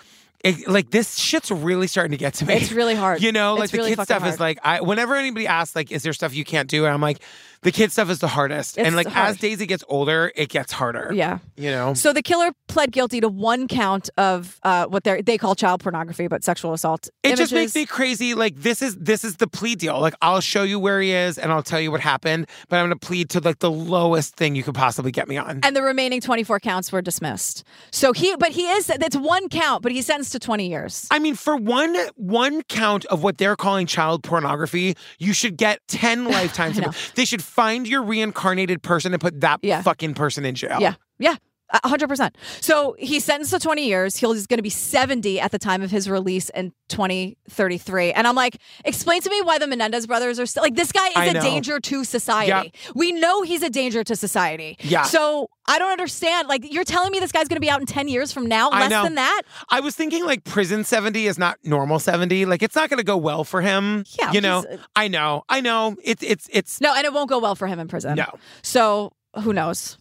this shit's really starting to get to me. It's really hard. You know, like it's the really kid stuff hard. is like, whenever anybody asks, like, is there stuff you can't do? And I'm like, the kid stuff is the hardest. It's and like, hard. as Daisy gets older, it gets harder. Yeah. You know? So the killer pled guilty to one count of what they call child pornography, but sexual assault. It images. just makes me crazy. Like, this is the plea deal. Like, I'll show you where he is and I'll tell you what happened, but I'm going to plead to like the lowest thing you could possibly get me on. And the remaining 24 counts were dismissed. So that's one count, but he's sentenced to 20 years. I mean, for one count of what they're calling child pornography, you should get 10 lifetimes. They should find your reincarnated person and put that fucking person in jail. Yeah. 100%. So he's sentenced to 20 years. He's going to be 70 at the time of his release in 2033. And I'm like, explain to me why the Menendez brothers are still like, this guy is a danger to society. Yep. We know he's a danger to society. Yeah. So I don't understand. Like, you're telling me this guy's going to be out in 10 years from now? Less than that? I was thinking like prison 70 is not normal 70. Like, it's not going to go well for him. Yeah. You know, I know. It's no, and it won't go well for him in prison. No. So who knows?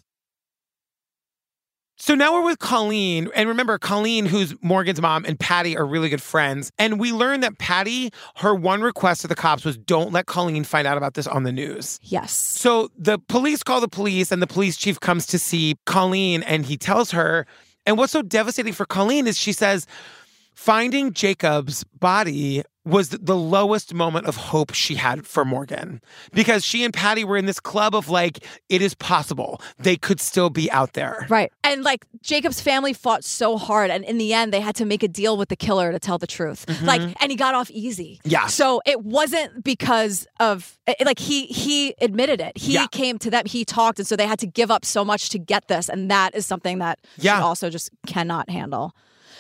So now we're with Colleen. And remember, Colleen, who's Morgan's mom, and Patty are really good friends. And we learned that Patty, her one request to the cops was, don't let Colleen find out about this on the news. Yes. So the police call the police, and the police chief comes to see Colleen, and he tells her. And what's so devastating for Colleen is she says, finding Jacob's body was the lowest moment of hope she had for Morgan, because she and Patty were in this club of like, it is possible. They could still be out there. Right. And like, Jacob's family fought so hard, and in the end they had to make a deal with the killer to tell the truth. Mm-hmm. Like, and he got off easy. Yeah. So it wasn't because of like, he admitted it. He came to them, he talked, and so they had to give up so much to get this, and that is something that she also just cannot handle.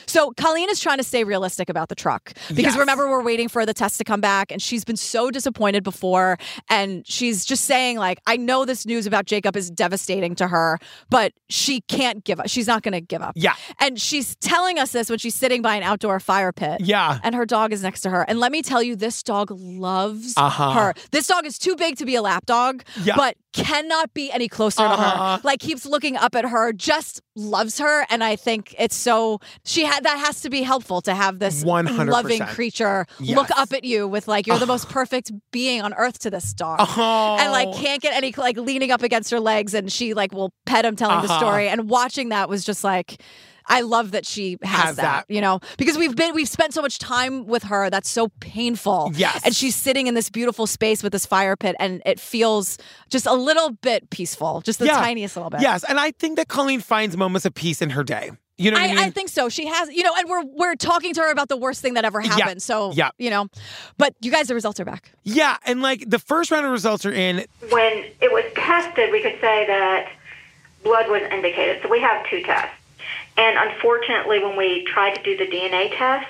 So Colleen is trying to stay realistic about the truck because remember, we're waiting for the test to come back and she's been so disappointed before. And she's just saying like, I know this news about Jacob is devastating to her, but she can't give up. She's not going to give up. Yeah. And she's telling us this when she's sitting by an outdoor fire pit. Yeah. And her dog is next to her. And let me tell you, this dog loves her. This dog is too big to be a lap dog, but cannot be any closer to her. Like keeps looking up at her, just loves her. And I think it's so that has to be helpful to have this 100%. loving creature look up at you with like, you're the most perfect being on earth to this dog. And like can't get any like leaning up against her legs and she like will pet him telling the story. And watching that was just like, I love that she has that, you know, because we've spent so much time with her. That's so painful. Yes. And she's sitting in this beautiful space with this fire pit and it feels just a little bit peaceful, just the tiniest little bit. Yes. And I think that Colleen finds moments of peace in her day. You know what I mean? I think so. She has, you know, and we're talking to her about the worst thing that ever happened. So, you know, but you guys, the results are back. Yeah. And like the first round of results are in. When it was tested, we could say that blood was indicated. So we have 2 tests. And unfortunately, when we tried to do the DNA test,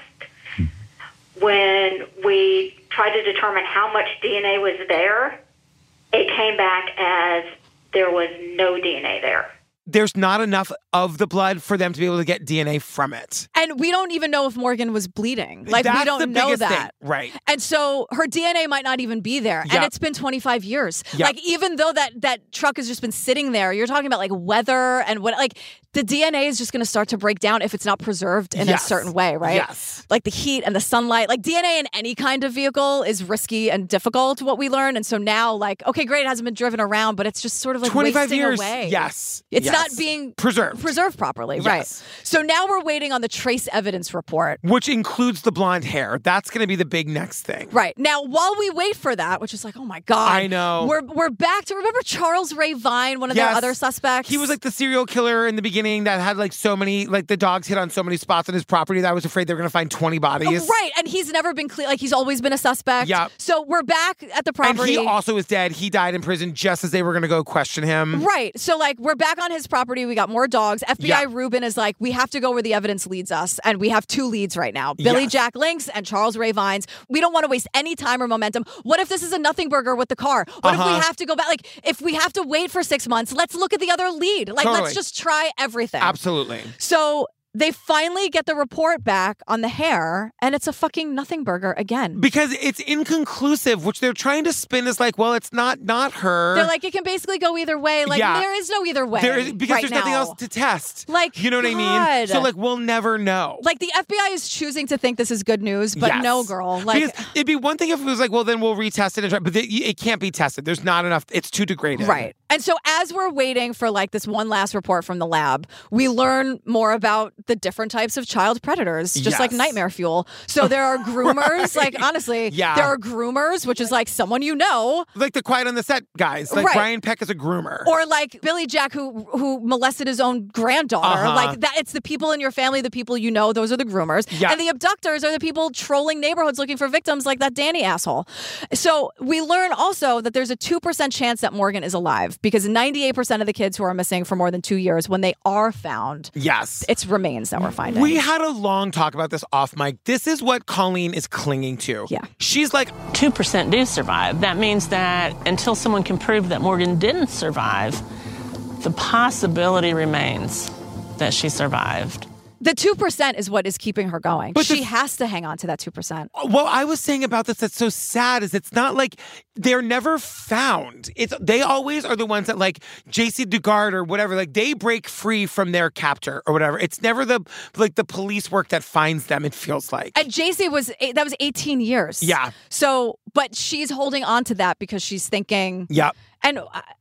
when we tried to determine how much DNA was there, it came back as there was no DNA there. There's not enough of the blood for them to be able to get DNA from it. And we don't even know if Morgan was bleeding. Like, That's we don't the know biggest that. thing. Right. And so her DNA might not even be there. And it's been 25 years. Like, even though that truck has just been sitting there, you're talking about like weather and what, like, the DNA is just going to start to break down if it's not preserved in a certain way, right? Yes. Like the heat and the sunlight. Like DNA in any kind of vehicle is risky and difficult, what we learn. And so now, like, okay, great, it hasn't been driven around, but it's just sort of like 25 wasting years. away. Yes. It's not being preserved properly, right? So now we're waiting on the trace evidence report. Which includes the blonde hair. That's going to be the big next thing. Right. Now, while we wait for that, which is like, oh my God. I know. We're back to, remember Charles Ray Vine, one of their other suspects? He was like the serial killer in the beginning that had like so many, like the dogs hit on so many spots on his property that I was afraid they were going to find 20 bodies. Right. And he's never been clear. Like, he's always been a suspect. Yeah. So we're back at the property. And he also is dead. He died in prison just as they were going to go question him. Right. So like, we're back on his property. We got more dogs. FBI Rubin is like, we have to go where the evidence leads us. And we have 2 leads right now. Billy Jack Links and Charles Ray Vines. We don't want to waste any time or momentum. What if this is a nothing burger with the car? What if we have to go back? Like, if we have to wait for 6 months, let's look at the other lead. Like, let's just try everything. Absolutely. So they finally get the report back on the hair, and it's a fucking nothing burger again. Because it's inconclusive, which they're trying to spin as like, well, it's not her. They're like, it can basically go either way. Like, there is no either way. Because there's nothing else to test. Like, you know what I mean? So like, we'll never know. Like, the FBI is choosing to think this is good news, but no, girl. Like, because it'd be one thing if it was like, well, then we'll retest it and try, but it can't be tested. There's not enough. It's too degraded. Right. And so as we're waiting for like this one last report from the lab, we learn more about the different types of child predators, just like nightmare fuel. So there are groomers, like honestly, there are groomers, which is like someone you know. Like the Quiet on the Set guys. Like Brian Peck is a groomer. Or like Billy Jack who molested his own granddaughter. Like that, it's the people in your family, the people you know, those are the groomers. And the abductors are the people trolling neighborhoods looking for victims like that Danny asshole. So we learn also that there's a 2% chance that Morgan is alive because 98% of the kids who are missing for more than 2 years, when they are found, it's remains that we're finding. We had a long talk about this off mic. This is what Colleen is clinging to. Yeah. She's like, 2% do survive. That means that until someone can prove that Morgan didn't survive, the possibility remains that she survived. The 2% is what is keeping her going. But she has to hang on to that 2%. What I was saying about this that's so sad is it's not like they're never found. They always are the ones that like JC Dugard or whatever, like they break free from their captor or whatever. It's never the police work that finds them, it feels like. And JC was 18 years. Yeah. So, but she's holding on to that because she's thinking. Yeah. And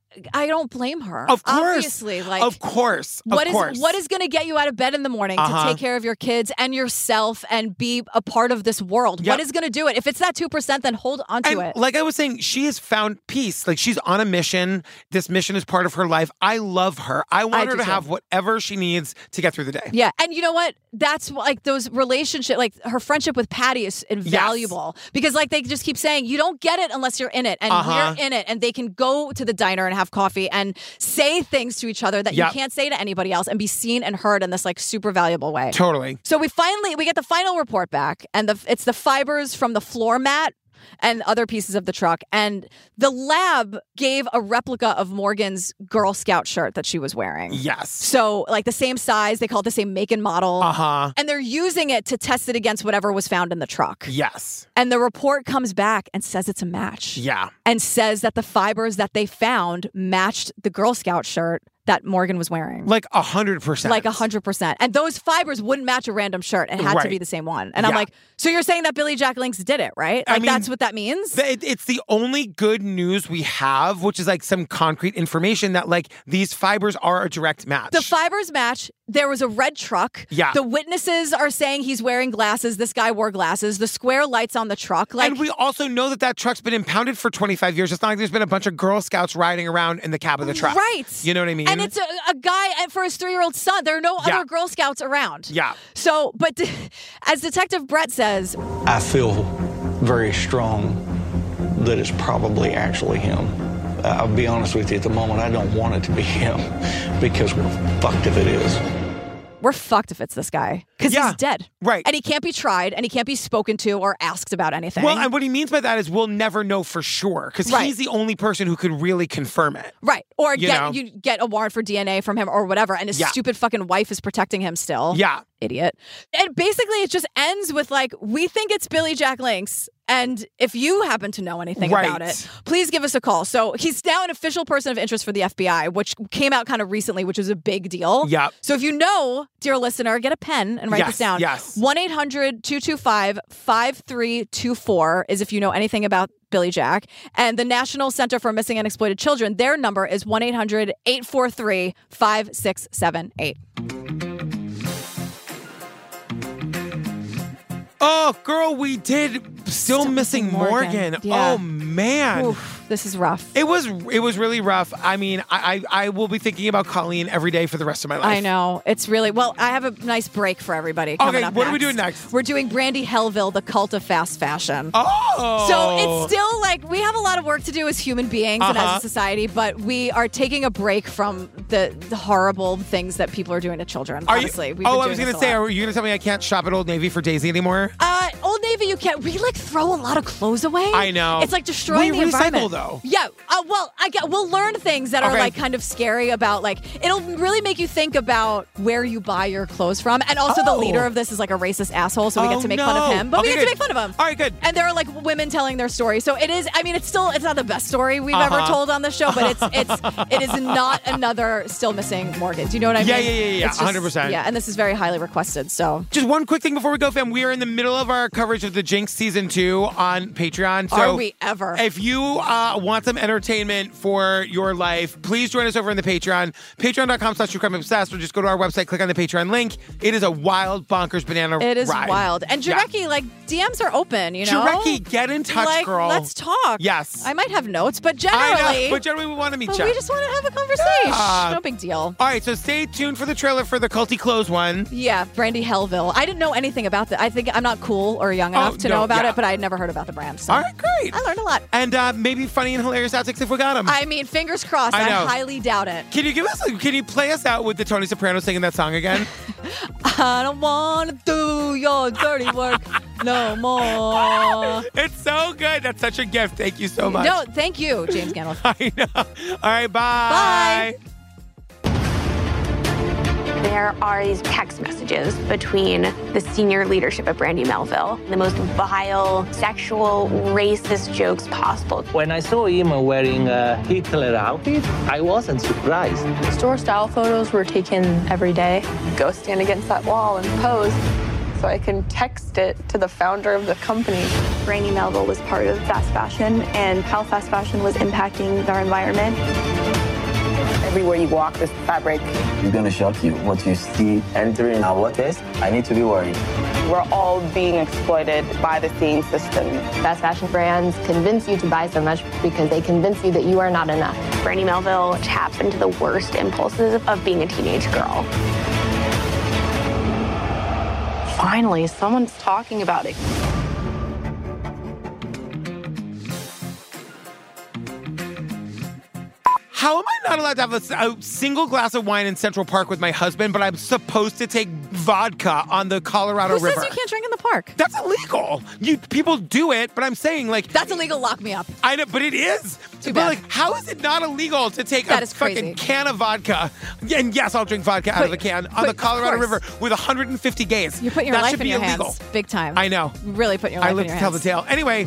I don't blame her. Of course. Obviously, like, of course. What is going to get you out of bed in the morning to take care of your kids and yourself and be a part of this world? What is going to do it? If it's that 2%, then hold on to it. Like I was saying, she has found peace. Like she's on a mission. This mission is part of her life. I love her. I want her to have whatever she needs to get through the day. Yeah. And you know what? That's like those relationships, like her friendship with Patty is invaluable because like they just keep saying, you don't get it unless you're in it. And we're in it. And they can go to the diner and have have coffee and say things to each other that you can't say to anybody else and be seen and heard in this like super valuable way. Totally. So we get the final report back, and it's the fibers from the floor mat and other pieces of the truck. And the lab gave a replica of Morgan's Girl Scout shirt that she was wearing. Yes. So like the same size, they call it the same make and model. And they're using it to test it against whatever was found in the truck. Yes. And the report comes back and says it's a match. Yeah. And says that the fibers that they found matched the Girl Scout shirt that Morgan was wearing. Like 100%. Like 100%. And those fibers wouldn't match a random shirt. It had to be the same one. And I'm like, so you're saying that Billy Jack Lynx did it, right? Like, I mean, that's what that means? It's the only good news we have, which is like some concrete information that like these fibers are a direct match. The fibers match. There was a red truck. Yeah. The witnesses are saying he's wearing glasses. This guy wore glasses. The square lights on the truck. Like, and we also know that truck's been impounded for 25 years. It's not like there's been a bunch of Girl Scouts riding around in the cab of the truck. Right. You know what I mean? And it's a guy for his 3-year-old son. There are no other Girl Scouts around. Yeah. So, but as Detective Brett says, I feel very strong that it's probably actually him. I'll be honest with you, at the moment, I don't want it to be him because we're fucked if it is. We're fucked if it's this guy because he's dead. Right. And he can't be tried and he can't be spoken to or asked about anything. Well, and what he means by that is we'll never know for sure because he's the only person who could really confirm it. Right. Or you get a warrant for DNA from him or whatever, and his stupid fucking wife is protecting him still. Yeah. Idiot. And basically it just ends with like, we think it's Billy Jack Lynx. And if you happen to know anything about it, please give us a call. So he's now an official person of interest for the FBI, which came out kind of recently, which is a big deal. Yeah. So if you know, dear listener, get a pen and write this down. Yes. 1-800-225-5324 is if you know anything about Billy Jack. And the National Center for Missing and Exploited Children, their number is 1-800-843-5678. Oh, girl, we did Still Missing Morgan. Yeah. Oh, man. Oof, this is rough. It was really rough. I mean, I will be thinking about Colleen every day for the rest of my life. I know. It's really, well, I have a nice break for everybody coming up what are we doing next? We're doing Brandy Helville, the cult of fast fashion. Oh! So it's still like, we have a lot of work to do as human beings and as a society, but we are taking a break from the horrible things that people are doing to children, honestly. I was going to say, are you going to tell me I can't shop at Old Navy for Daisy anymore? Old Navy, you can't. We like throw a lot of clothes away. I know. It's like destroying the environment. Though. Yeah. We'll learn things that are like kind of scary about like, it'll really make you think about where you buy your clothes from. And also the leader of this is like a racist asshole, so we get to make fun of him. But we get to make fun of him. All right, good. And there are like women telling their story. So it is, I mean, it's not the best story we've ever told on the show, but it is not another Still Missing Morgan. Do you know what I mean? Yeah. 100%. Yeah, and this is very highly requested, so. Just one quick thing before we go, fam. We are in the middle of our coverage of the Jinx Season 2 on Patreon. So are we ever? If you want some entertainment for your life, please join us over in the Patreon. Patreon.com/TrueCrimeObsessed, or just go to our website, click on the Patreon link. It is a wild, bonkers banana ride. It is wild. And Jarecki, like, DMs are open, you know? Jarecki, get in touch, girl. Let's talk. Yes. I might have notes, but generally. I know, but generally we want to meet you. We just want to have a conversation. No big deal. All right, so stay tuned for the trailer for the Culty Clothes one. Yeah, Brandy Helville. I didn't know anything about that. I think I'm not cool or young enough to know about it, but I had never heard about the brand. So. All right, great. I learned a lot. And maybe funny and hilarious outtakes if we got them. I mean, fingers crossed. I highly doubt it. Can you play us out with the Tony Soprano singing that song again? I don't want to do your dirty work no more. It's so good. That's such a gift. Thank you so much. No, thank you, James Gandolf. I know. All right, bye. Bye. There are these text messages between the senior leadership at Brandy Melville. The most vile, sexual, racist jokes possible. When I saw him wearing a Hitler outfit, I wasn't surprised. Store-style photos were taken every day. Go stand against that wall and pose so I can text it to the founder of the company. Brandy Melville was part of fast fashion, and how fast fashion was impacting our environment. Everywhere you walk, this fabric is going to shock you. What you see entering our workplace, I need to be worried. We're all being exploited by the same system. Fast fashion brands convince you to buy so much because they convince you that you are not enough. Brandy Melville taps into the worst impulses of being a teenage girl. Finally, someone's talking about it. how am I not allowed to have a single glass of wine in Central Park with my husband, but I'm supposed to take vodka on the Colorado River? Who says you can't drink in the park? That's illegal. People do it, but I'm saying, like... That's illegal, lock me up. I know, but it is. Too but, bad. like, how is it not illegal to take That a is crazy. fucking can of vodka? And yes, I'll drink vodka out of the can on the Colorado River with 150 gays. You're putting your that life should in be your illegal. hands. Big time. I know. You're really putting your life I in live your to hands. tell the tale. Anyway...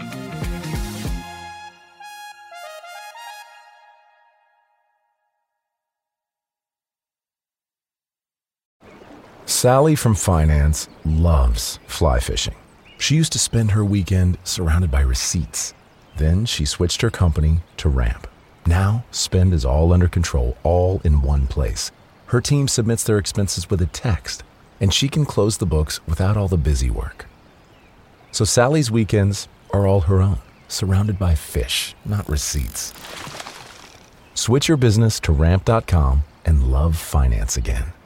Sally from finance loves fly fishing. She used to spend her weekend surrounded by receipts. Then she switched her company to Ramp. Now, spend is all under control, all in one place. Her team submits their expenses with a text, and she can close the books without all the busy work. So Sally's weekends are all her own, surrounded by fish, not receipts. Switch your business to Ramp.com and love finance again.